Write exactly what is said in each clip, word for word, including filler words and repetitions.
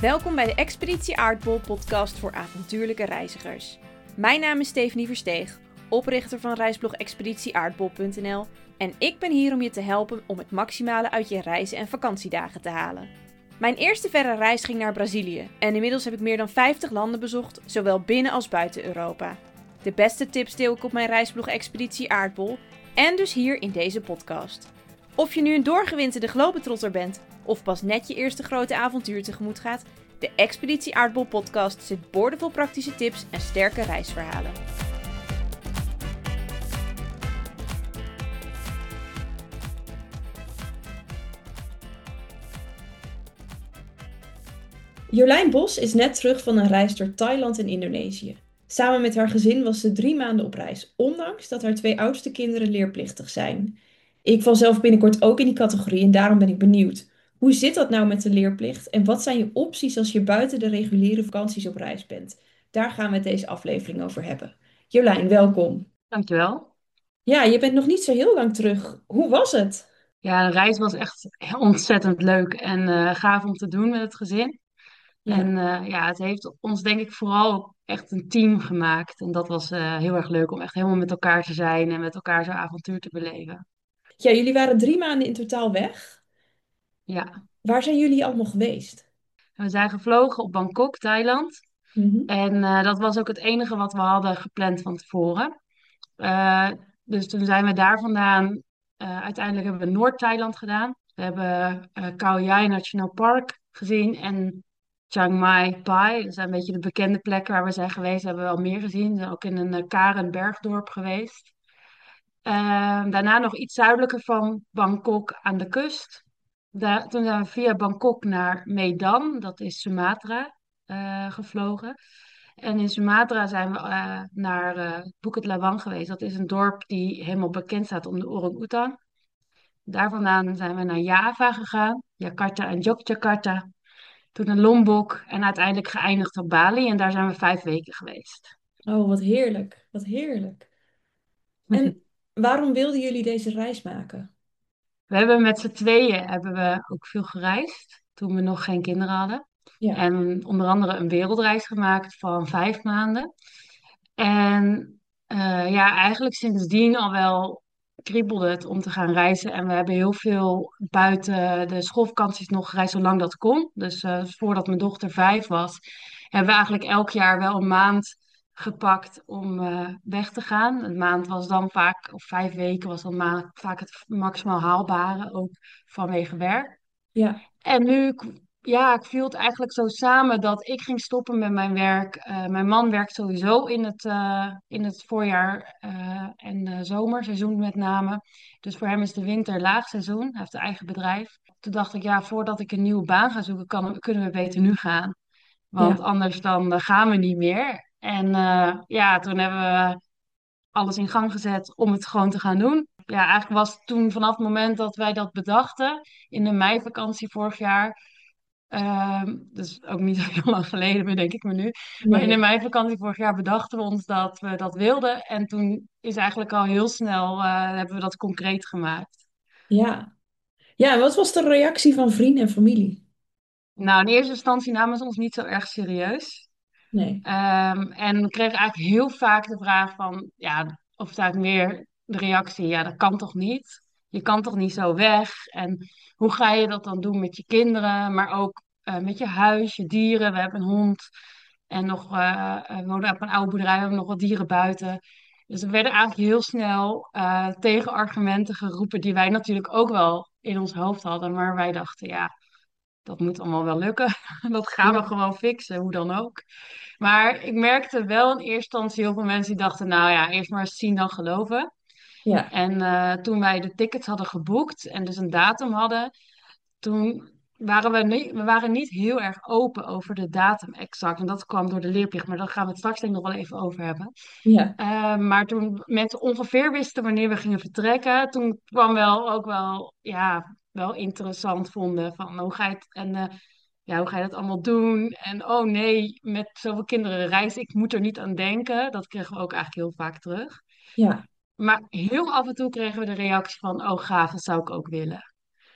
Welkom bij de Expeditie Aardbol podcast voor avontuurlijke reizigers. Mijn naam is Stephanie Versteeg, oprichter van reisblog expeditie aardbol punt n l en ik ben hier om je te helpen om het maximale uit je reizen en vakantiedagen te halen. Mijn eerste verre reis ging naar Brazilië en inmiddels heb ik meer dan vijftig landen bezocht, zowel binnen als buiten Europa. De beste tips deel ik op mijn reisblog Expeditie Aardbol en dus hier in deze podcast. Of je nu een doorgewinterde globetrotter bent of pas net je eerste grote avontuur tegemoet gaat, de Expeditie Aardbol podcast zit boordevol praktische tips en sterke reisverhalen. Jolijn Bos is net terug van een reis door Thailand en Indonesië. Samen met haar gezin was ze drie maanden op reis, ondanks dat haar twee oudste kinderen leerplichtig zijn. Ik val zelf binnenkort ook in die categorie en daarom ben ik benieuwd. Hoe zit dat nou met de leerplicht en wat zijn je opties als je buiten de reguliere vakanties op reis bent? Daar gaan we het deze aflevering over hebben. Jolijn, welkom. Dankjewel. Ja, je bent nog niet zo heel lang terug. Hoe was het? Ja, de reis was echt ontzettend leuk en eh, gaaf om te doen met het gezin. Ja. En eh, ja, het heeft ons denk ik vooral echt een team gemaakt. En dat was eh, heel erg leuk om echt helemaal met elkaar te zijn en met elkaar zo'n avontuur te beleven. Ja, jullie waren drie maanden in totaal weg. Ja, Waar zijn jullie allemaal geweest? we zijn gevlogen op Bangkok, Thailand. Mhm. En eh, dat was ook het enige wat we hadden gepland van tevoren. Eh, dus toen zijn we daar vandaan. Eh, uiteindelijk hebben we Noord-Thailand gedaan. We hebben eh Khao Yai National Park gezien en Chiang Mai Pai. Dat zijn een beetje de bekende plekken waar we zijn geweest. We hebben wel meer gezien. We zijn ook in een uh, Karen bergdorp geweest. Eh, daarna nog iets zuidelijker van Bangkok aan de kust. Da- toen zijn we via Bangkok naar Medan, dat is Sumatra, eh, gevlogen. En in Sumatra zijn we eh, naar eh Bukit Lawang geweest. Dat is een dorp die helemaal bekend staat om de orang-oetan. Daar vandaan zijn we naar Java gegaan, Jakarta en Yogyakarta. Toen naar Lombok en uiteindelijk geëindigd op Bali. En daar zijn we vijf weken geweest. Oh, wat heerlijk. Wat heerlijk. En waarom wilden jullie deze reis maken? We hebben met z'n tweeën hebben we ook veel gereisd toen we nog geen kinderen hadden. Ja, En onder andere een wereldreis gemaakt van vijf maanden. En eh, ja, eigenlijk sindsdien al wel kriebelde het om te gaan reizen. En we hebben heel veel buiten de schoolvakanties nog gereisd zolang dat kon. Dus eh, voordat mijn dochter vijf was, hebben we eigenlijk elk jaar wel een maand gepakt om eh, weg te gaan. Een maand was dan vaak, of vijf weken was dan ma- vaak het maximaal haalbare, ook vanwege werk. ja, En nu, ja, ik viel het eigenlijk zo samen dat ik ging stoppen met mijn werk. Eh, mijn man werkt sowieso in het, eh, in het voorjaar eh, en eh, zomerseizoen met name. Dus voor hem is de winter laagseizoen. Hij heeft een eigen bedrijf. Toen dacht ik, ja, voordat ik een nieuwe baan ga zoeken, kan, kunnen we beter nu gaan. Want ja. anders dan eh, gaan we niet meer. En eh, ja, toen hebben we alles in gang gezet om het gewoon te gaan doen. Ja, eigenlijk was toen vanaf het moment dat wij dat bedachten, in de meivakantie vorig jaar, ehm, dus ook niet zo heel lang geleden, bedenk ik me nu, maar in de Nee. meivakantie vorig jaar bedachten we ons dat we dat wilden. En toen is eigenlijk al heel snel, eh, hebben we dat concreet gemaakt. Ja. Ja, en wat was de reactie van vrienden en familie? Nou, in eerste instantie namen ze ons niet zo erg serieus. Nee. Ehm, en we kregen eigenlijk heel vaak de vraag van, ja, of het eigenlijk meer de reactie, ja, dat kan toch niet? Je kan toch niet zo weg? En hoe ga je dat dan doen met je kinderen, maar ook eh, met je huis, je dieren? We hebben een hond en nog, eh, eh, we wonen op een oude boerderij, we hebben nog wat dieren buiten. Dus er werden eigenlijk heel snel eh, tegenargumenten geroepen die wij natuurlijk ook wel in ons hoofd hadden, maar wij dachten, ja, dat moet allemaal wel lukken. Dat gaan we Ja. gewoon fixen, hoe dan ook. Maar ik merkte wel in eerste instantie heel veel mensen die dachten, nou ja, eerst maar eens zien dan geloven. Ja. En eh, toen wij de tickets hadden geboekt en dus een datum hadden, toen waren we niet, we waren niet heel erg open over de datum exact. En dat kwam door de leerplicht, maar daar gaan we het straks denk ik nog wel even over hebben. Ja. Eh, maar toen mensen ongeveer wisten wanneer we gingen vertrekken, toen kwam wel ook wel, ja, wel interessant vonden van hoe ga je het en eh, ja, hoe ga je dat allemaal doen? En oh nee, met zoveel kinderen reizen, ik moet er niet aan denken. Dat kregen we ook eigenlijk heel vaak terug. Ja. Maar heel af en toe kregen we de reactie van, oh gaaf, dat zou ik ook willen.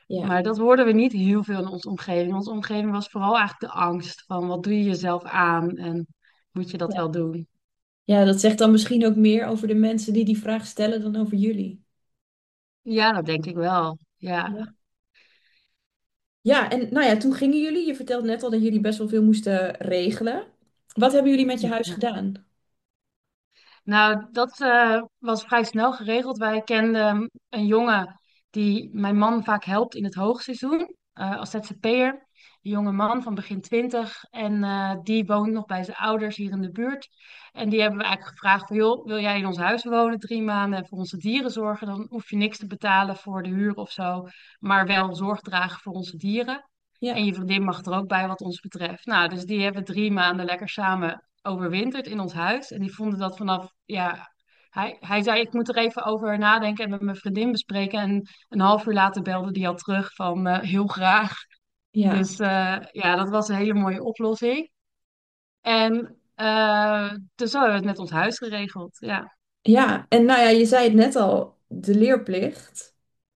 Ja, Maar dat hoorden we niet heel veel in onze omgeving. Onze omgeving was vooral eigenlijk de angst van wat doe je jezelf aan en moet je dat ja. wel doen? Ja, dat zegt dan misschien ook meer over de mensen die die vraag stellen dan over jullie. Ja, dat denk ik wel. Ja. Ja. Ja, en nou ja, toen gingen jullie. Je vertelde net al dat jullie best wel veel moesten regelen. Wat hebben jullie met je huis Ja. gedaan? Nou, dat eh, was vrij snel geregeld. Wij kenden een jongen die mijn man vaak helpt in het hoogseizoen, eh, als Z Z P'er. Een jonge man van begin twintig en eh, die woont nog bij zijn ouders hier in de buurt. En die hebben we eigenlijk gevraagd van, joh, wil jij in ons huis wonen drie maanden en voor onze dieren zorgen? Dan hoef je niks te betalen voor de huur of zo, maar wel zorg dragen voor onze dieren. En Ja, je vriendin mag er ook bij wat ons betreft. Nou, dus die hebben drie maanden lekker samen overwinterd in ons huis. En die vonden dat vanaf, ja, hij, hij zei, ik moet er even over nadenken en met mijn vriendin bespreken. En een half uur later belde die al terug van, eh, heel graag. ja, Dus eh, ja, dat was een hele mooie oplossing. En eh, dus zo hebben we het met ons huis geregeld, ja. ja. En nou ja, je zei het net al, de leerplicht.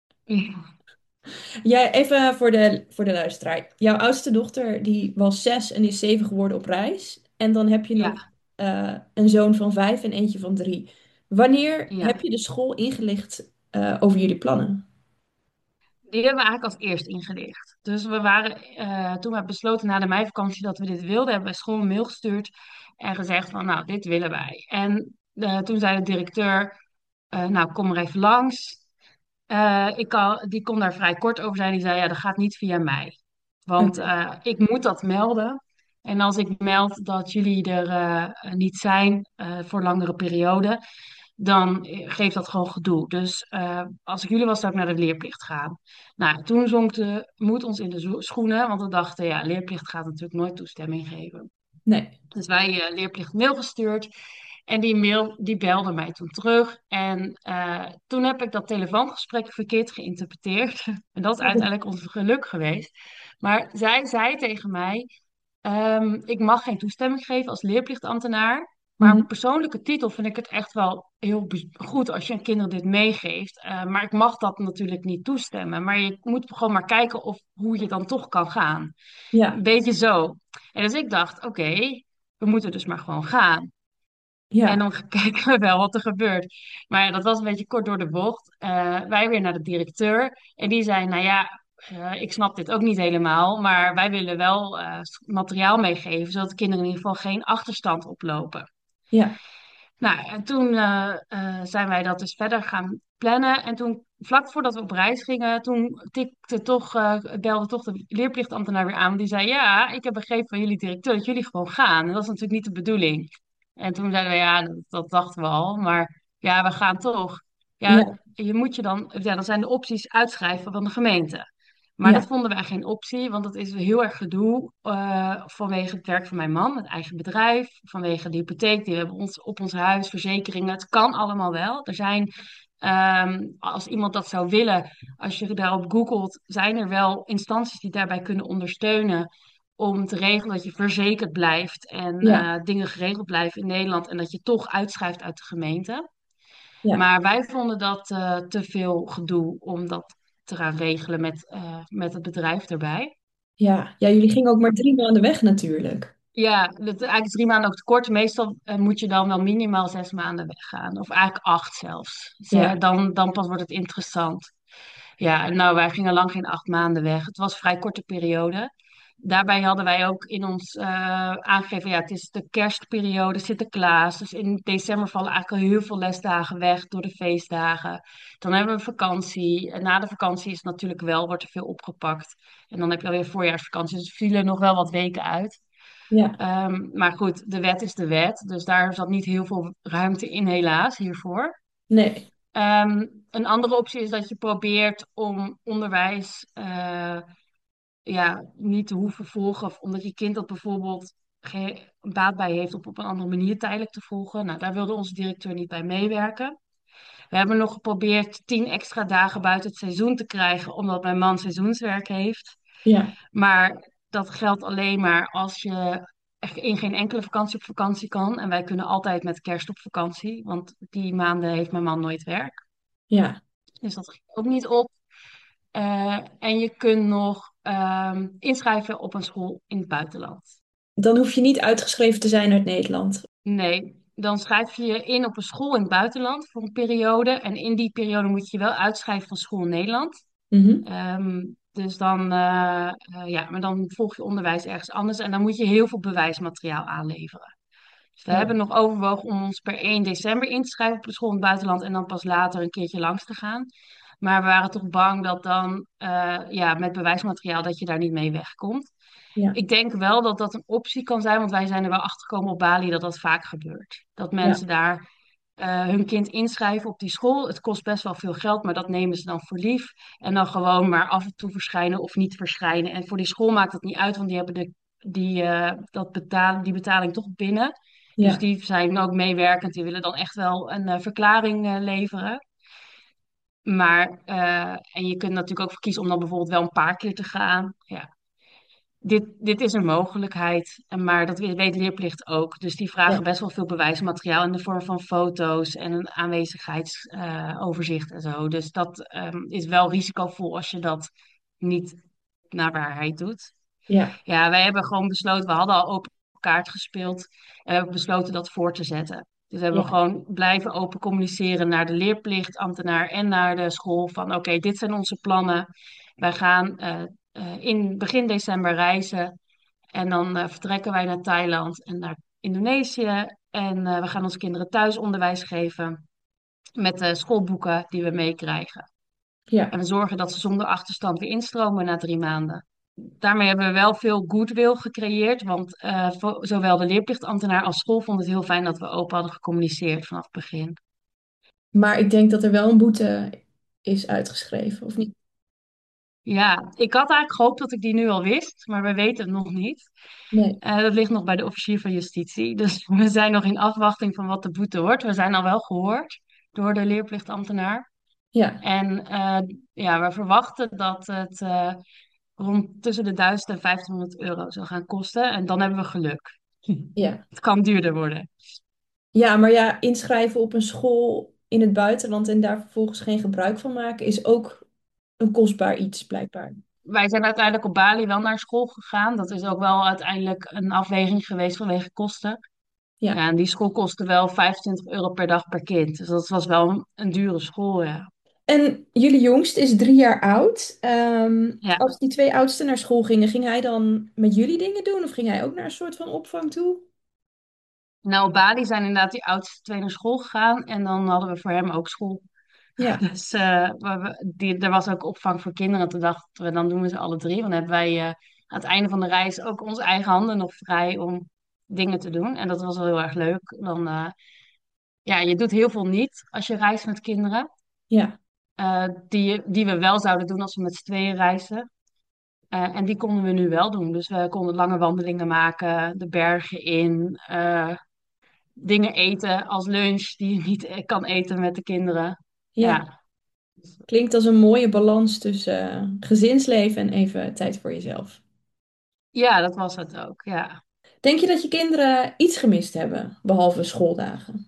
Jij, even voor de, voor de luisteraar. Jouw oudste dochter, die was zes en is zeven geworden op reis. En dan heb je nog Ja, eh, een zoon van vijf en eentje van drie. Wanneer heb ja. je de school ingelicht eh, over jullie plannen? Die hebben we eigenlijk als eerst ingelicht. Dus we waren, eh, toen we besloten na de meivakantie dat we dit wilden, hebben we school een mail gestuurd en gezegd van, nou, dit willen wij. En eh, toen zei de directeur, eh, nou, kom maar even langs. Eh, ik kan, die kon daar vrij kort over zijn. Die zei, ja, dat gaat niet via mij. Want Oké. eh, ik moet dat melden. En als ik meld dat jullie er eh, niet zijn eh, voor langere periode, dan eh, geeft dat gewoon gedoe. Dus eh, als ik jullie was, zou ik naar de leerplicht gaan. Nou, toen zonk de moed ons in de zo- schoenen, want we dachten, ja, leerplicht gaat natuurlijk nooit toestemming geven. Nee. Dus wij uh, leerplicht mail gestuurd. En die mail die belde mij toen terug. En eh, toen heb ik dat telefoongesprek verkeerd geïnterpreteerd. En dat is uiteindelijk ons geluk geweest. Maar zij zei tegen mij: ehm, ik mag geen toestemming geven als leerplichtambtenaar. Maar Mhm. op persoonlijke titel vind ik het echt wel heel be- goed als je aan kinderen dit meegeeft. Eh, maar ik mag dat natuurlijk niet toestemmen. Maar je moet gewoon maar kijken of, hoe je dan toch kan gaan. Een Ja, beetje zo. En dus ik dacht, oké, we moeten dus maar gewoon gaan. En ja, dan kijken we wel wat er gebeurt. Maar ja, dat was een beetje kort door de bocht. Eh, wij weer naar de directeur. En die zei, nou ja, eh, ik snap dit ook niet helemaal. Maar wij willen wel eh, materiaal meegeven, zodat de kinderen in ieder geval geen achterstand oplopen. ja, Nou, en toen eh, eh, zijn wij dat dus verder gaan plannen. En toen, vlak voordat we op reis gingen, toen tikte toch, eh, belde toch de leerplichtambtenaar weer aan. Die zei, ja, ik heb begrepen van jullie directeur dat jullie gewoon gaan. En dat is natuurlijk niet de bedoeling. En toen zeiden we, ja, dat, dat dachten we al. Maar ja, we gaan toch. Ja, ja, je moet je dan, ja, dan zijn de opties uitschrijven van de gemeente. Maar dat ja, vonden wij geen optie, want dat is heel erg gedoe eh, vanwege het werk van mijn man, het eigen bedrijf, vanwege de hypotheek die we hebben ons, op ons huis, verzekeringen. Het kan allemaal wel. Er zijn, ehm, als iemand dat zou willen, als je daarop googelt, zijn er wel instanties die daarbij kunnen ondersteunen om te regelen dat je verzekerd blijft en ja, eh, dingen geregeld blijven in Nederland en dat je toch uitschrijft uit de gemeente. ja, Maar wij vonden dat eh, te veel gedoe om dat te gaan regelen met, eh, met het bedrijf erbij. ja. Ja, jullie gingen ook maar drie maanden weg natuurlijk. Ja, dat, eigenlijk is drie maanden ook te kort. Meestal eh, moet je dan wel minimaal zes maanden weggaan. Of eigenlijk acht zelfs. Ze- Ja, Dan, dan pas wordt het interessant. Ja, en nou, wij gingen lang geen acht maanden weg. Het was een vrij korte periode. Daarbij hadden wij ook in ons eh, aangegeven, ja, het is de kerstperiode, Sinterklaas. Dus in december vallen eigenlijk al heel veel lesdagen weg door de feestdagen. Dan hebben we vakantie. En na de vakantie is natuurlijk wel, wordt er veel opgepakt. En dan heb je alweer voorjaarsvakantie. Dus er vielen nog wel wat weken uit. ja, Ehm, maar goed, de wet is de wet. Dus daar zat niet heel veel ruimte in, helaas, hiervoor. nee, Ehm, een andere optie is dat je probeert om onderwijs eh, ja, niet te hoeven volgen. Of omdat je kind dat bijvoorbeeld geen baat bij heeft om op een andere manier tijdelijk te volgen. Nou, daar wilde onze directeur niet bij meewerken. We hebben nog geprobeerd tien extra dagen buiten het seizoen te krijgen, omdat mijn man seizoenswerk heeft. ja, Maar dat geldt alleen maar als je echt in geen enkele vakantie op vakantie kan. En wij kunnen altijd met kerst op vakantie, want die maanden heeft mijn man nooit werk. ja, Dus dat ging ook niet op. Eh, en je kunt nog ehm, inschrijven op een school in het buitenland. Dan hoef je niet uitgeschreven te zijn uit Nederland. Nee, dan schrijf je je in op een school in het buitenland voor een periode. En in die periode moet je je wel uitschrijven van school in Nederland. Mhm. Ehm, dus dan, eh, eh, ja, maar dan volg je onderwijs ergens anders en dan moet je heel veel bewijsmateriaal aanleveren. Dus we Ja, hebben nog overwogen om ons per één december in te schrijven op de school in het buitenland en dan pas later een keertje langs te gaan. Maar we waren toch bang dat dan, eh, ja, met bewijsmateriaal dat je daar niet mee wegkomt. ja, Ik denk wel dat dat een optie kan zijn, want wij zijn er wel achter gekomen op Bali dat dat vaak gebeurt. Dat ja, mensen daar eh, hun kind inschrijven op die school. Het kost best wel veel geld, maar dat nemen ze dan voor lief. En dan gewoon maar af en toe verschijnen of niet verschijnen. En voor die school maakt het niet uit, want die hebben de, die, eh, dat betalen, die betaling toch binnen. Dus ja, die zijn ook meewerkend. Die willen dan echt wel een eh, verklaring eh, leveren. Maar, eh, en je kunt natuurlijk ook voor kiezen om dan bijvoorbeeld wel een paar keer te gaan. Ja, dit, dit is een mogelijkheid, en maar dat weet leerplicht ook. Dus die vragen ja, best wel veel bewijsmateriaal in de vorm van foto's en een aanwezigheidsoverzicht en zo. Dus dat ehm, is wel risicovol als je dat niet naar waarheid doet. ja, Ja, wij hebben gewoon besloten, we hadden al open kaart gespeeld en we hebben besloten dat voor te zetten. Dus we hebben ja, gewoon blijven open communiceren naar de leerplichtambtenaar en naar de school van oké, dit zijn onze plannen. Wij gaan eh, eh, in begin december reizen en dan eh, vertrekken wij naar Thailand en naar Indonesië. En eh, we gaan onze kinderen thuisonderwijs geven met de schoolboeken die we meekrijgen. En ja. we zorgen dat ze zonder achterstand weer instromen na drie maanden. Daarmee hebben we wel veel goodwill gecreëerd, want eh, vo- zowel de leerplichtambtenaar als school vonden het heel fijn dat we open hadden gecommuniceerd vanaf het begin. Maar ik denk dat er wel een boete is uitgeschreven, of niet? Ja, ik had eigenlijk gehoopt dat ik die nu al wist, maar we weten het nog niet. Nee. Eh, dat ligt nog bij de officier van justitie, dus we zijn nog in afwachting van wat de boete wordt. We zijn al wel gehoord door de leerplichtambtenaar. Ja, En eh, ja, we verwachten dat het eh, rond tussen de duizend en vijftienhonderd euro zal gaan kosten. En dan hebben we geluk. ja. Het kan duurder worden. Ja, maar ja, inschrijven op een school in het buitenland en daar vervolgens geen gebruik van maken is ook een kostbaar iets, blijkbaar. Wij zijn uiteindelijk op Bali wel naar school gegaan. Dat is ook wel uiteindelijk een afweging geweest vanwege kosten. Ja. Ja, en die school kostte wel vijfentwintig euro per dag per kind. Dus dat was wel een, een dure school, ja. En jullie jongst is drie jaar oud. Ehm, Ja, als die twee oudsten naar school gingen, ging hij dan met jullie dingen doen of ging hij ook naar een soort van opvang toe? nou op Bali zijn inderdaad die oudste twee naar school gegaan. En dan hadden we voor hem ook school. Ja, Dus eh, we, we- die, er was ook opvang voor kinderen. Toen dachten we, dan doen we ze alle drie. Want dan hebben wij eh, aan het einde van de reis ook onze eigen handen nog vrij om dingen te doen. En dat was wel heel erg leuk. Dan, eh, ja, je doet heel veel niet als je reist met kinderen. ja, eh, die, die we wel zouden doen als we met z'n tweeën reizen. Eh, en die konden we nu wel doen. Dus we konden lange wandelingen maken, de bergen in, eh, dingen eten als lunch die je niet eh, kan eten met de kinderen. ja. Ja. Klinkt als een mooie balans tussen eh, gezinsleven en even tijd voor jezelf. Ja, dat was het ook. Ja. Denk je dat je kinderen iets gemist hebben, behalve schooldagen?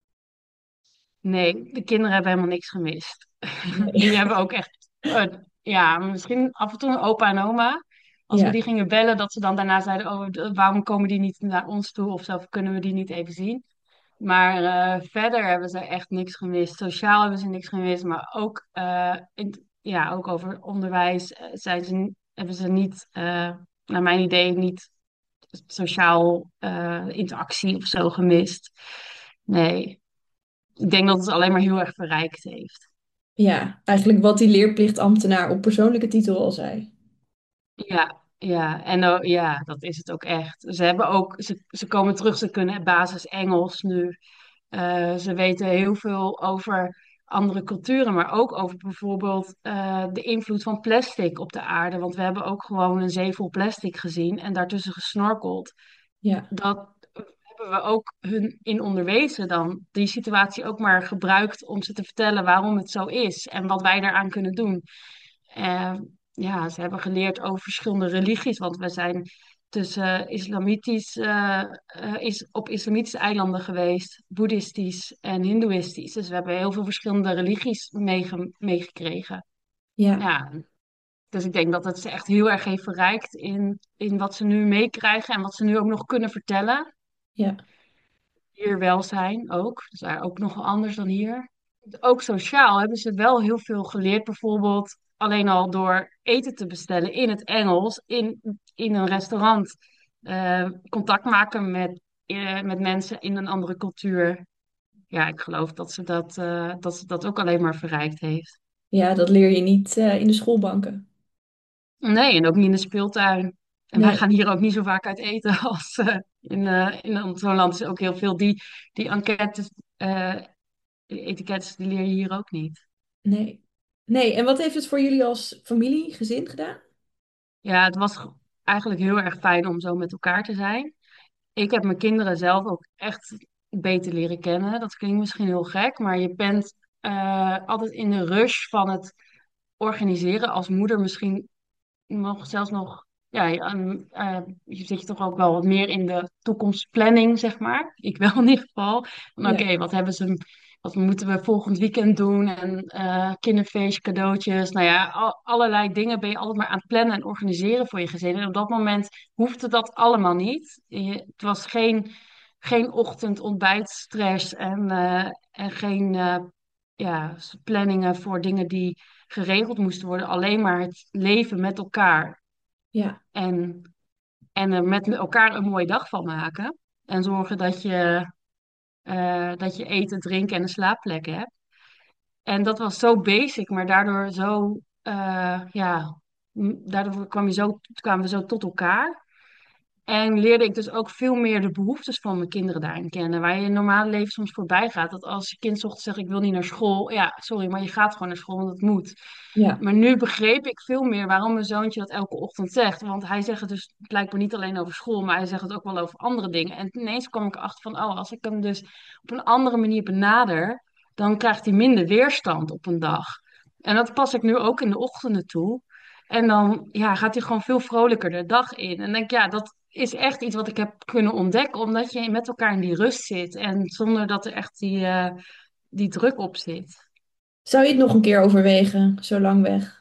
Nee, de kinderen hebben helemaal niks gemist. Nee. Die hebben ook echt, eh, ja, misschien af en toe een opa en oma. Als we Ja, die gingen bellen, dat ze dan daarna zeiden, oh, d- waarom komen die niet naar ons toe? Of zo, of kunnen we die niet even zien? Maar eh, verder hebben ze echt niks gemist. Sociaal hebben ze niks gemist, maar ook, eh, in- ja, ook over onderwijs eh, zijn ze, ni- hebben ze niet, eh, naar mijn idee, niet sociaal eh, interactie of zo gemist. Nee. Ik denk dat het alleen maar heel erg verrijkt heeft. ja, eigenlijk wat die leerplichtambtenaar op persoonlijke titel al zei. Ja, ja. En oh, ja, dat is het ook echt. Ze hebben ook, ze, ze komen terug, ze kunnen basis Engels nu. Eh, ze weten heel veel over andere culturen, maar ook over bijvoorbeeld eh, de invloed van plastic op de aarde. Want we hebben ook gewoon een zee vol plastic gezien en daartussen gesnorkeld. Ja, Dat hebben we ook hun in onderwezen dan. Die situatie ook maar gebruikt om ze te vertellen waarom het zo is en wat wij daaraan kunnen doen. Eh, ja, ze hebben geleerd over verschillende religies, want we zijn tussen islamitisch, eh, eh, is, op islamitische eilanden geweest, boeddhistisch en hindoeïstisch. Dus we hebben heel veel verschillende religies meege- meegekregen. Ja, Ja, dus ik denk dat het ze echt heel erg heeft verrijkt in, in wat ze nu meekrijgen en wat ze nu ook nog kunnen vertellen. ja, Hier welzijn ook, dus daar ook nog wel anders dan hier. Ook sociaal hebben ze wel heel veel geleerd, bijvoorbeeld alleen al door eten te bestellen in het Engels, in, in een restaurant, eh, contact maken met, eh, met mensen in een andere cultuur. Ja, ik geloof dat ze dat, eh, dat ze dat ook alleen maar verrijkt heeft. ja, dat leer je niet eh, in de schoolbanken. Nee, en ook niet in de speeltuin. En wij Nee, gaan hier ook niet zo vaak uit eten als eh, in, eh, in zo'n land is ook heel veel. Die, die enquêtes, eh, die etikettes, die leer je hier ook niet. nee. Nee, en wat heeft het voor jullie als familie, gezin gedaan? Ja, het was g- eigenlijk heel erg fijn om zo met elkaar te zijn. Ik heb mijn kinderen zelf ook echt beter leren kennen. Dat klinkt misschien heel gek, maar je bent eh, altijd in de rush van het organiseren als moeder misschien nog zelfs nog, ja, je, ehm, eh, je zit je toch ook wel wat meer in de toekomstplanning, zeg maar. Ik wel in ieder geval. Van Ja, oké, wat hebben ze, wat moeten we volgend weekend doen? En eh kinderfeest, cadeautjes. Nou ja, al- allerlei dingen ben je altijd maar aan het plannen en organiseren voor je gezin. En op dat moment hoefde dat allemaal niet. Je- het was geen, geen ochtendontbijtstress en, eh, en geen eh, ja, planningen voor dingen die geregeld moesten worden. Alleen maar het leven met elkaar. ja, En, en er met elkaar een mooie dag van maken. En zorgen dat je, eh, dat je eten, drinken en een slaapplek hebt. En dat was zo basic, maar daardoor zo, eh, ja, m- daardoor kwam je zo, kwamen we zo tot elkaar. En leerde ik dus ook veel meer de behoeftes van mijn kinderen daarin kennen. Waar je in het normale leven soms voorbij gaat. Dat als je kind 's ochtends zegt, ik wil niet naar school. Ja, sorry, maar je gaat gewoon naar school, want het moet. ja, Maar nu begreep ik veel meer waarom mijn zoontje dat elke ochtend zegt. Want hij zegt het dus blijkbaar niet alleen over school, maar hij zegt het ook wel over andere dingen. En ineens kwam ik erachter van, oh, als ik hem dus op een andere manier benader, dan krijgt hij minder weerstand op een dag. En dat pas ik nu ook in de ochtenden toe. En dan ja, gaat hij gewoon veel vrolijker de dag in. En denk ik, ja, dat is echt iets wat ik heb kunnen ontdekken, omdat je met elkaar in die rust zit. En zonder dat er echt die, eh, die druk op zit. Zou je het nog een keer overwegen, zo lang weg?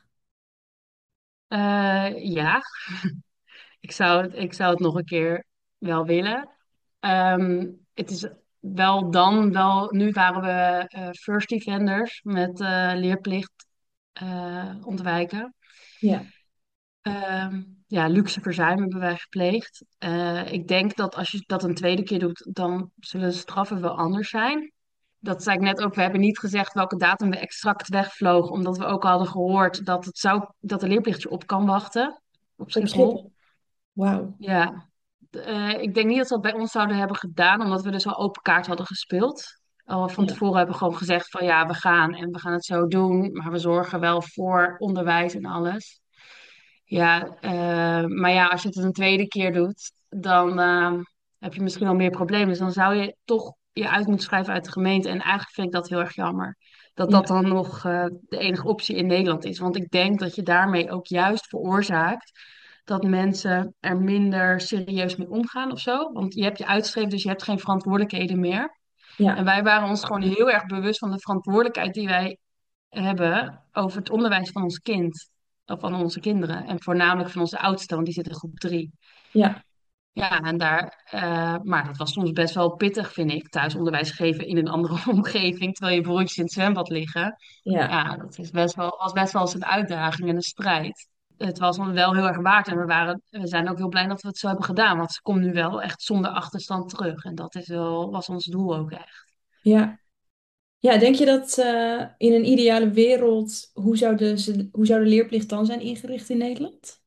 Eh, ja, ik zou het, ik zou het nog een keer wel willen. Ehm, het is wel dan, wel, nu waren we eh, first defenders met eh, leerplicht eh, ontwijken. Ja, Ehm, ja, luxe verzuim hebben wij gepleegd. Eh, ik denk dat als je dat een tweede keer doet, dan zullen de straffen wel anders zijn. Dat zei ik net ook, we hebben niet gezegd welke datum we exact wegvlogen, omdat we ook hadden gehoord dat het zou, dat de leerplicht je op kan wachten op op Schiphol. Schiphol. Wauw. Ja, Eh, ik denk niet dat ze dat bij ons zouden hebben gedaan, omdat we dus al open kaart hadden gespeeld. Al van Ja, tevoren hebben we gewoon gezegd van ja, we gaan en we gaan het zo doen, maar we zorgen wel voor onderwijs en alles. Ja, eh, maar ja, als je het een tweede keer doet, dan eh, heb je misschien wel meer problemen. Dus dan zou je toch je uit moeten schrijven uit de gemeente. En eigenlijk vind ik dat heel erg jammer. Dat dat ja, dan nog eh, de enige optie in Nederland is. Want ik denk dat je daarmee ook juist veroorzaakt dat mensen er minder serieus mee omgaan of zo. Want je hebt je uitgeschreven, dus je hebt geen verantwoordelijkheden meer. En ja, wij waren ons gewoon heel erg bewust van de verantwoordelijkheid die wij hebben over het onderwijs van ons kind. Of van onze kinderen. En voornamelijk van onze oudste, want die zit in groep drie. ja, Ja, en daar, eh, maar dat was soms best wel pittig, vind ik. Thuisonderwijs geven in een andere omgeving, terwijl je broertjes in het zwembad liggen. ja, Ja, dat is best wel, was best wel eens een uitdaging en een strijd. Het was ons wel heel erg waard en we, waren, we zijn ook heel blij dat we het zo hebben gedaan. Want ze komt nu wel echt zonder achterstand terug. En dat is wel, was ons doel ook echt. ja. Ja, denk je dat eh, in een ideale wereld, hoe zou de, ze- hoe zou de leerplicht dan zijn ingericht in Nederland?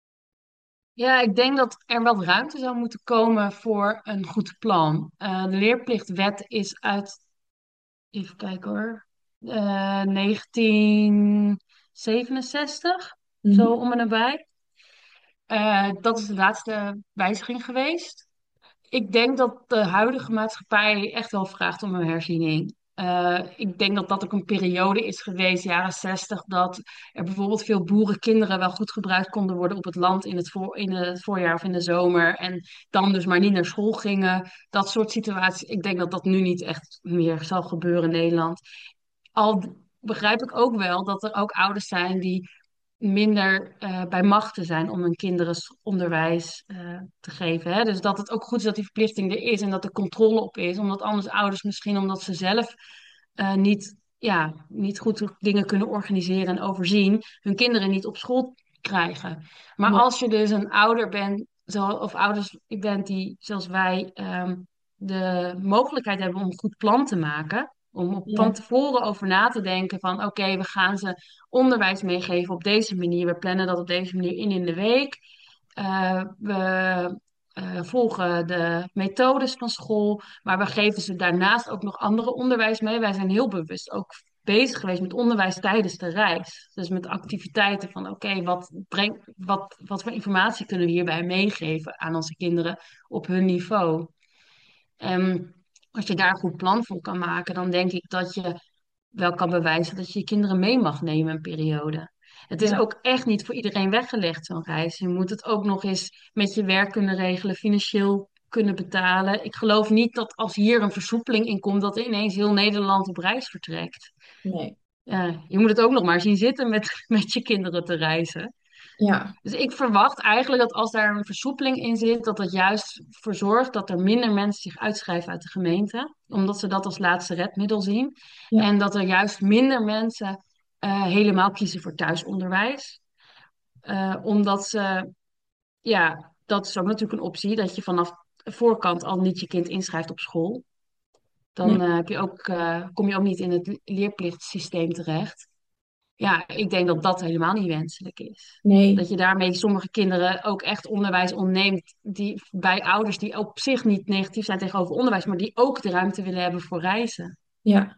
Ja, ik denk dat er wat ruimte zou moeten komen voor een goed plan. Eh, de leerplichtwet is uit, even kijken hoor, eh negentien zevenenzestig, zo Mhm. om en nabij. Eh, dat is de laatste wijziging geweest. Ik denk dat de huidige maatschappij echt wel vraagt om een herziening. Eh, ik denk dat dat ook een periode is geweest, jaren zestig, dat er bijvoorbeeld veel boerenkinderen wel goed gebruikt konden worden op het land in het, voor, in het voorjaar of in de zomer. En dan dus maar niet naar school gingen. Dat soort situaties. Ik denk dat dat nu niet echt meer zal gebeuren in Nederland. Al begrijp ik ook wel dat er ook ouders zijn die minder eh, bij machten zijn om hun kinderen s- onderwijs eh, te geven. Hè? Dus dat het ook goed is dat die verplichting er is en dat er controle op is. Omdat anders ouders misschien, omdat ze zelf eh, niet, ja, niet goed dingen kunnen organiseren en overzien, hun kinderen niet op school krijgen. Maar Nee. als je dus een ouder bent, zo, of ouders bent die, zoals wij, ehm, de mogelijkheid hebben om een goed plan te maken. Om op- van Ja, tevoren over na te denken van oké, we gaan ze onderwijs meegeven op deze manier. We plannen dat op deze manier in in de week. Eh, we eh, volgen de methodes van school, maar we geven ze daarnaast ook nog andere onderwijs mee. Wij zijn heel bewust ook bezig geweest met onderwijs tijdens de reis. Dus met activiteiten van oké, wat brengt, wat, wat voor informatie kunnen we hierbij meegeven aan onze kinderen op hun niveau? En als je daar een goed plan voor kan maken, dan denk ik dat je wel kan bewijzen dat je je kinderen mee mag nemen een periode. Het is ja, ook echt niet voor iedereen weggelegd, zo'n reis. Je moet het ook nog eens met je werk kunnen regelen, financieel kunnen betalen. Ik geloof niet dat als hier een versoepeling in komt, dat ineens heel Nederland op reis vertrekt. nee. Ja, je moet het ook nog maar zien zitten met, met je kinderen te reizen. Ja, Dus ik verwacht eigenlijk dat als daar een versoepeling in zit, dat dat juist voor zorgt dat er minder mensen zich uitschrijven uit de gemeente, omdat ze dat als laatste redmiddel zien. ja, En dat er juist minder mensen eh, helemaal kiezen voor thuisonderwijs. Eh, omdat ze, ja, dat is ook natuurlijk een optie, dat je vanaf de voorkant al niet je kind inschrijft op school. Dan nee, eh, heb je ook, eh, kom je ook niet in het leerplichtsysteem terecht. Ja, ik denk dat dat helemaal niet wenselijk is. nee. Dat je daarmee sommige kinderen ook echt onderwijs ontneemt, die, bij ouders die op zich niet negatief zijn tegenover onderwijs, maar die ook de ruimte willen hebben voor reizen. Ja,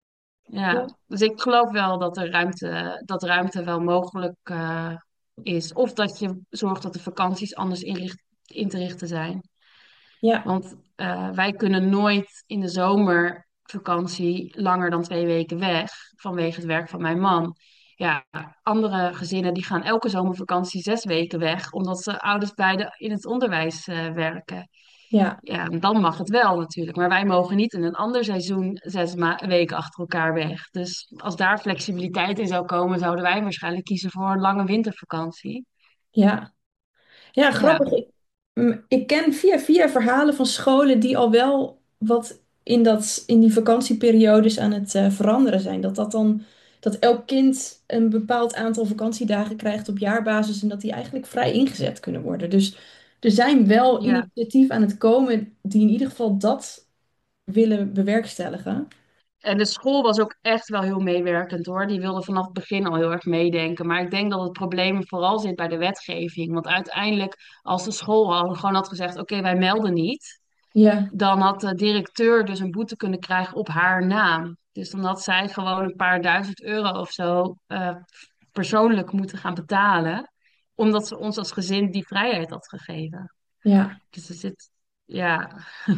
ja, Ja, dus ik geloof wel dat er ruimte, dat ruimte wel mogelijk eh, is. Of dat je zorgt dat de vakanties anders inricht, in te richten zijn. ja, Want eh, wij kunnen nooit in de zomervakantie langer dan twee weken weg vanwege het werk van mijn man. Ja, andere gezinnen die gaan elke zomervakantie zes weken weg, omdat ze ouders beide in het onderwijs eh, werken. ja, Ja, dan mag het wel natuurlijk. Maar wij mogen niet in een ander seizoen zes ma- weken achter elkaar weg. Dus als daar flexibiliteit in zou komen, zouden wij waarschijnlijk kiezen voor een lange wintervakantie. ja. Ja, Ja, grappig. Ik, m- ik ken via via verhalen van scholen die al wel wat in dat, in die vakantieperiodes aan het eh, veranderen zijn. Dat dat dan, dat elk kind een bepaald aantal vakantiedagen krijgt op jaarbasis en dat die eigenlijk vrij ingezet kunnen worden. Dus er zijn wel ja. initiatieven aan het komen die in ieder geval dat willen bewerkstelligen. En de school was ook echt wel heel meewerkend hoor. Die wilde vanaf het begin al heel erg meedenken. Maar ik denk dat het probleem vooral zit bij de wetgeving. Want uiteindelijk, als de school al gewoon had gezegd: oké, wij melden niet. Ja, Dan had de directeur dus een boete kunnen krijgen op haar naam. Dus dan had zij gewoon een paar duizend euro of zo eh, persoonlijk moeten gaan betalen. Omdat ze ons als gezin die vrijheid had gegeven. ja. Dus er zit, ja,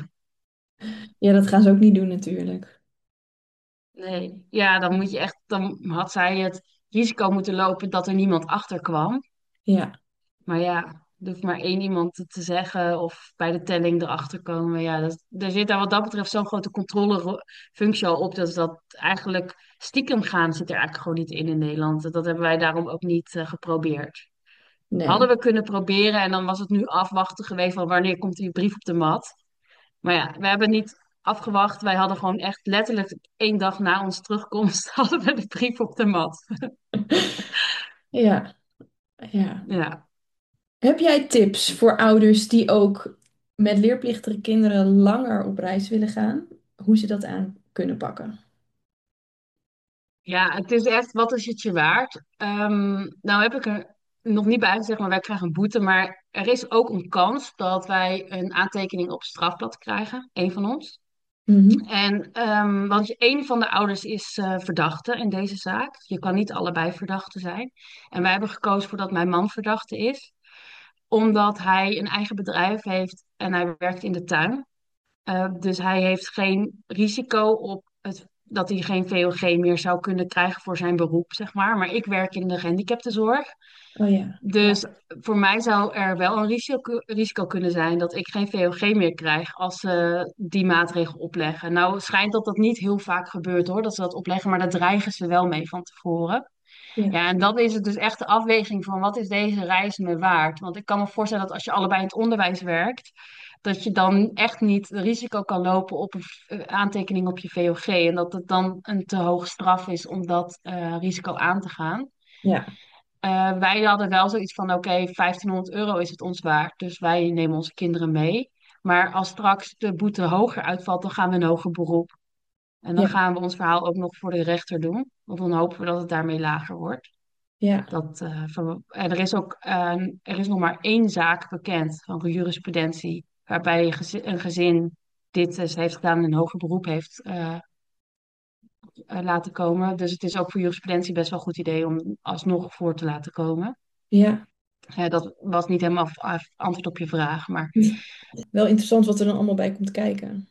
Ja, dat gaan ze ook niet doen natuurlijk. nee. Ja, dan moet je echt, dan had zij het risico moeten lopen dat er niemand achter kwam. Ja, Maar ja, er hoeft maar één iemand het te zeggen of bij de telling erachter komen. Ja, dat, er zit daar wat dat betreft zo'n grote controlefunctie al op. Dus dat eigenlijk stiekem gaan zit er eigenlijk gewoon niet in in Nederland. Dat hebben wij daarom ook niet eh, geprobeerd. Hadden nee. we kunnen proberen en dan was het nu afwachten geweest van wanneer komt die brief op de mat. Maar ja, we hebben niet afgewacht. Wij hadden gewoon echt letterlijk één dag na onze terugkomst hadden we de brief op de mat. Ja, ja. Ja. Heb jij tips voor ouders die ook met leerplichtige kinderen langer op reis willen gaan? Hoe ze dat aan kunnen pakken? Ja, het is echt, wat is het je waard? Ehm, nou heb ik er nog niet bij gezegd, maar wij krijgen een boete. Maar er is ook een kans dat wij een aantekening op het strafblad krijgen, één van ons. Mhm. En ehm, want je- één van de ouders is eh, verdachte in deze zaak. Je kan niet allebei verdachte zijn. En wij hebben gekozen voor dat mijn man verdachte is, omdat hij een eigen bedrijf heeft en hij werkt in de tuin. Uh, dus hij heeft geen risico op het dat hij geen V O G meer zou kunnen krijgen voor zijn beroep, zeg maar. Maar ik werk in de gehandicaptenzorg. Oh ja. Dus Ja. voor mij zou er wel een risico, risico kunnen zijn dat ik geen V O G meer krijg als ze die maatregel opleggen. Nou, het schijnt dat dat niet heel vaak gebeurt hoor, dat ze dat opleggen, maar daar dreigen ze wel mee van tevoren. Ja. Ja, en dan is het dus echt de afweging van wat is deze reis me waard? Want ik kan me voorstellen dat als je allebei in het onderwijs werkt, dat je dan echt niet het risico kan lopen op een eh, aantekening op je V O G. En dat het dan een te hoge straf is om dat eh, risico aan te gaan. Ja. Eh, wij hadden wel zoiets van, oké, vijftienhonderd euro is het ons waard. Dus wij nemen onze kinderen mee. Maar als straks de boete hoger uitvalt, dan gaan we een hoger beroep. En dan Ja. gaan we ons verhaal ook nog voor de rechter doen. Want dan hopen we dat het daarmee lager wordt. Ja. Dat, eh, van- en er is ook eh, er is nog maar één zaak bekend van jurisprudentie. Waarbij een gezin, een gezin dit dus heeft gedaan en een hoger beroep heeft eh, eh, laten komen. Dus het is ook voor jurisprudentie best wel een goed idee om alsnog voor te laten komen. Ja. Eh, dat was niet helemaal af- af- antwoord op je vraag, maar Wel interessant wat er dan allemaal bij komt kijken.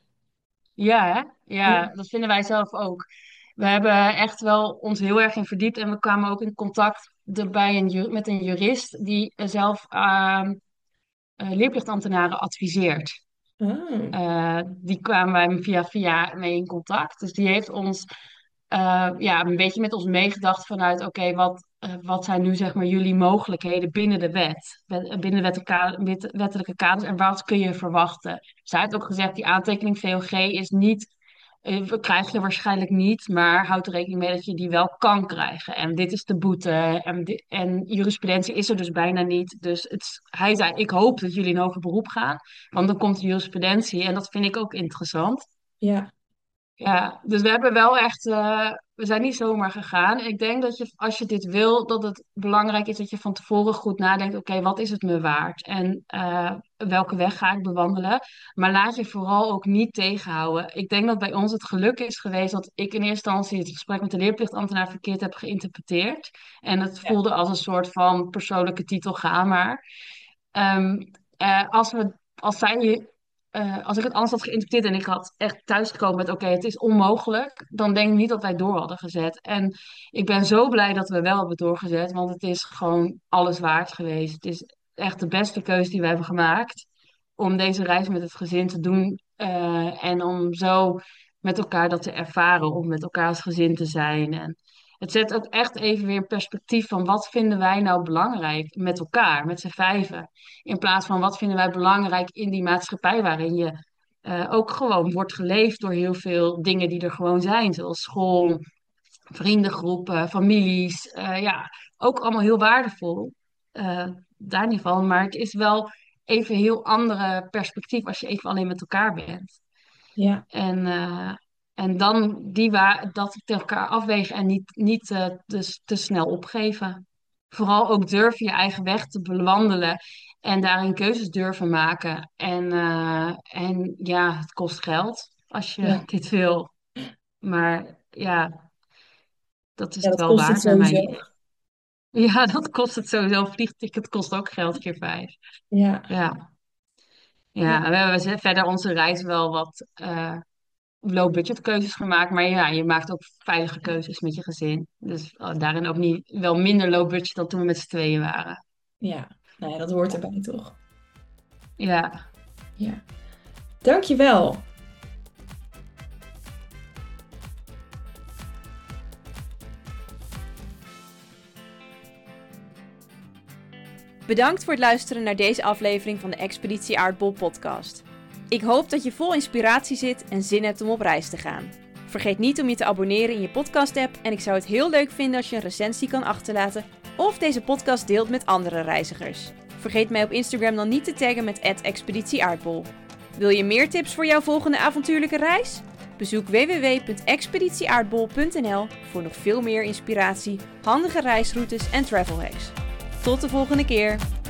ja, hè? Ja, Ja. dat vinden wij zelf ook. We hebben echt wel ons heel erg in verdiept en we kwamen ook in contact de- bij een, ju- met een jurist die eh, zelf ehm, eh, leerplichtambtenaren adviseert. Ah. Eh, die kwamen wij via via mee in contact. Dus die heeft ons eh, ja, een beetje met ons meegedacht vanuit, oké, wat, eh, wat zijn nu zeg maar jullie mogelijkheden binnen de wet, Wet- binnen de wettelijke, wet- wettelijke kaders en wat kun je verwachten? Zij heeft ook gezegd, die aantekening V O G is niet, eh, krijg je waarschijnlijk niet, maar houd er rekening mee dat je die wel kan krijgen. En dit is de boete en, di- en jurisprudentie is er dus bijna niet. Dus het, hij zei, ik hoop dat jullie een hoger beroep gaan, want dan komt de jurisprudentie en dat vind ik ook interessant. Ja. Ja, dus we hebben wel echt, eh, we zijn niet zomaar gegaan. Ik denk dat je, als je dit wil, dat het belangrijk is dat je van tevoren goed nadenkt, oké, wat is het me waard? En eh, welke weg ga ik bewandelen? Maar laat je vooral ook niet tegenhouden. Ik denk dat bij ons het geluk is geweest dat ik in eerste instantie het gesprek met de leerplichtambtenaar verkeerd heb geïnterpreteerd. En het Ja. voelde als een soort van persoonlijke titel, ga maar. Ehm, eh, als we, als zij eh, als ik het anders had geïnterpreteerd en ik had echt thuisgekomen met oké, het is onmogelijk, dan denk ik niet dat wij door hadden gezet. En ik ben zo blij dat we wel hebben doorgezet, want het is gewoon alles waard geweest. Het is echt de beste keuze die we hebben gemaakt om deze reis met het gezin te doen eh, en om zo met elkaar dat te ervaren, om met elkaar als gezin te zijn. En het zet ook echt even weer in perspectief van wat vinden wij nou belangrijk met elkaar, met z'n vijven. In plaats van wat vinden wij belangrijk in die maatschappij waarin je eh, ook gewoon wordt geleefd door heel veel dingen die er gewoon zijn. Zoals school, vriendengroepen, families. Eh, ja, ook allemaal heel waardevol. eh, daar niet van. Maar het is wel even een heel andere perspectief als je even alleen met elkaar bent. Ja. En, eh, en dan die wa- dat tegen elkaar afwegen en niet, niet eh, te, te snel opgeven. Vooral ook durven je eigen weg te bewandelen en daarin keuzes durven maken. En, eh, en ja, het kost geld als je Ja. dit wil. Maar ja, dat is Ja, het dat wel kost het waard naar mijn sowieso. idee. Ja, dat kost het sowieso. Vliegticket kost ook geld keer vijf. Ja. Ja, Ja. ja. We hebben verder onze reis wel wat eh, low-budget keuzes gemaakt. Maar ja, je maakt ook veilige keuzes met je gezin. Dus eh, daarin ook niet wel minder low-budget dan toen we met z'n tweeën waren. Ja. Nou ja, dat hoort erbij toch? Ja, Ja. Dankjewel. Bedankt voor het luisteren naar deze aflevering van de Expeditie Aardbol podcast. Ik hoop dat je vol inspiratie zit en zin hebt om op reis te gaan. Vergeet niet om je te abonneren in je podcast-app en ik zou het heel leuk vinden als je een recensie kan achterlaten of deze podcast deelt met andere reizigers. Vergeet mij op Instagram dan niet te taggen met at expeditie aardbol. Wil je meer tips voor jouw volgende avontuurlijke reis? Bezoek w w w punt expeditie aardbol punt n l voor nog veel meer inspiratie, handige reisroutes en travel hacks. Tot de volgende keer!